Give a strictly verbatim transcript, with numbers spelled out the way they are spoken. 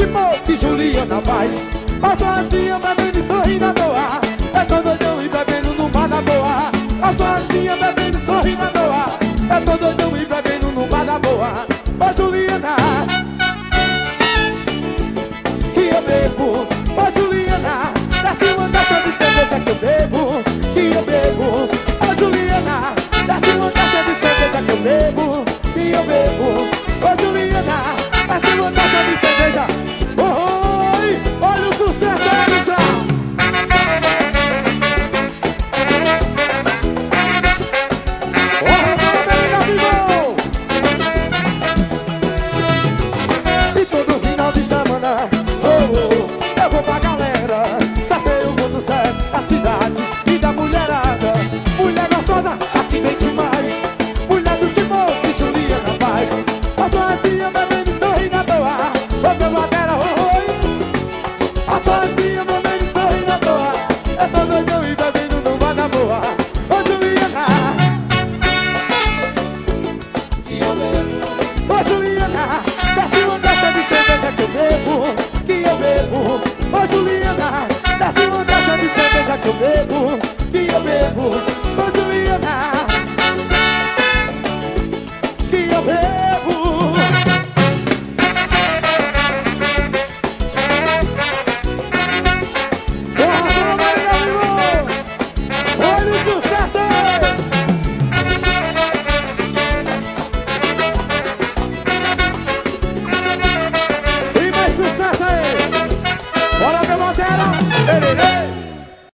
ritmo que Juliana faz. Passo assim, eu bebendo e sorrindo à toa. Eu tô doidão e bebendo no bar da boa. Passo assim, eu bebendo e sorrindo à toa. Eu tô doidão e bebendo no bar da boa. Ô Juliana, que eu bebo. Ô Juliana, desce uma garrafa de cerveja que eu bebo.